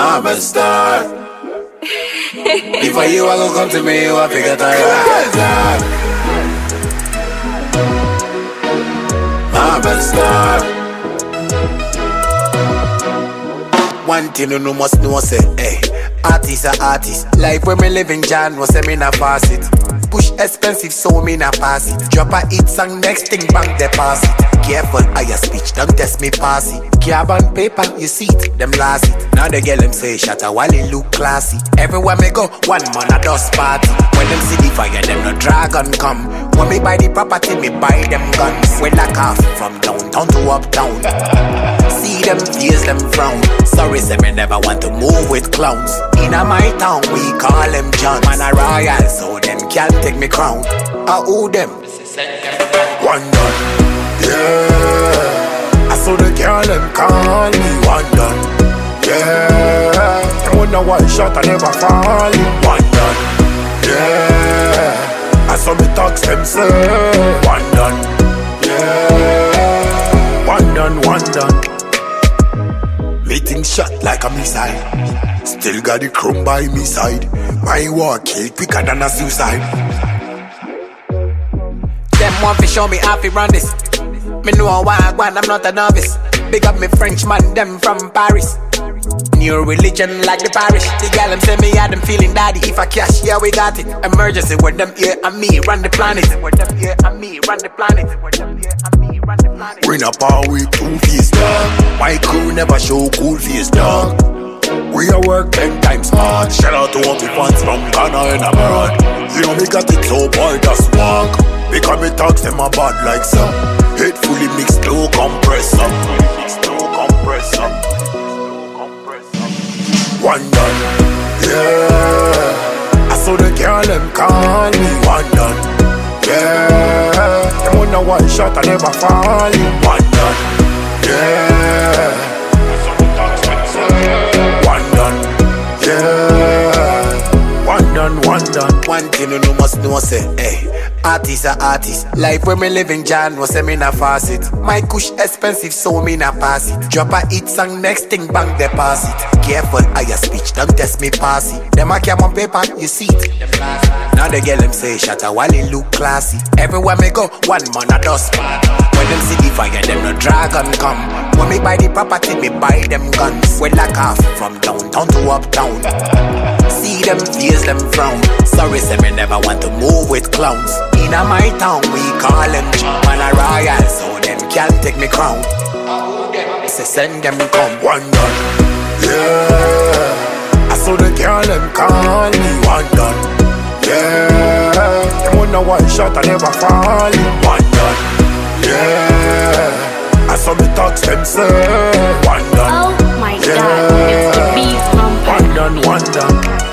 I'm a star. Before you I go come to me, you I figure that I'm a star. One thing you know must know say, hey, artist are artist. Life when me living John was say me na pass it. Push expensive so me na pass it. Drop a hit song next thing bank deposit. Careful how your speech don't test me pass it. Carbon paper you see it, them last it. Now the girl them say shut a while it look classy. Everywhere me go one man a dust party. When them see the fire them no dragon come. When me buy the property me buy them guns. We lock off from downtown to uptown. See them face them frown. Sorry say me never want to move with clowns. In my town we call them John. Man a royal so them can't take me crown. I owe them one done, yeah. I saw the girl them call me one done, yeah. Them wonder why shot I never fall in one done, yeah. I saw me talks them say one done, yeah. One done, one done. Meeting shot like a missile. Still got the chrome by me side. My war kill quicker than a suicide. Them want to show me how to run this. Me know why I want, I'm not a novice. Big up me French man, them from Paris. New religion like the parish. The gal them say me had them feeling daddy. If I cash, yeah we got it. Emergency with them here and me run the planet. With them here and me run the planet. With them here and me run the planet. Bring up our week 2 face dog. My crew never show cool face dog. We are work 10 times hard. Shout out to all the fans from Ghana and abroad. You know me got it so boy just walk. Because me talks them a bad like some. Head fully mixed low compressor. One done, yeah. I saw the girl them call me one done, yeah. Them wonder why shot I never fall in one done, yeah. One done, yeah. One done, one done. One thing you know must know say, hey, artist are artist. Life when me living John was say me na faucet. My kush expensive so me na pass it. Drop a hit song next thing bank deposit. Careful how your speech don't test me pass it. Them a cam on paper you see it. Now the girl them say shut a while it look classy. Everywhere me go one man a dust party. When them see the fire them no dragon come. When me buy the property me buy them guns. We lock off from downtown to uptown. See them face them frown. Sorry say me never want to move with clowns. In my town we call them man a royal so them can't take me crown. Say send them come one done, yeah. I saw the girl them call me one done, yeah. Them wonder why shot I never fall in one done, yeah. I saw me talks them say one done, oh my God, it's the beast from one done, one done.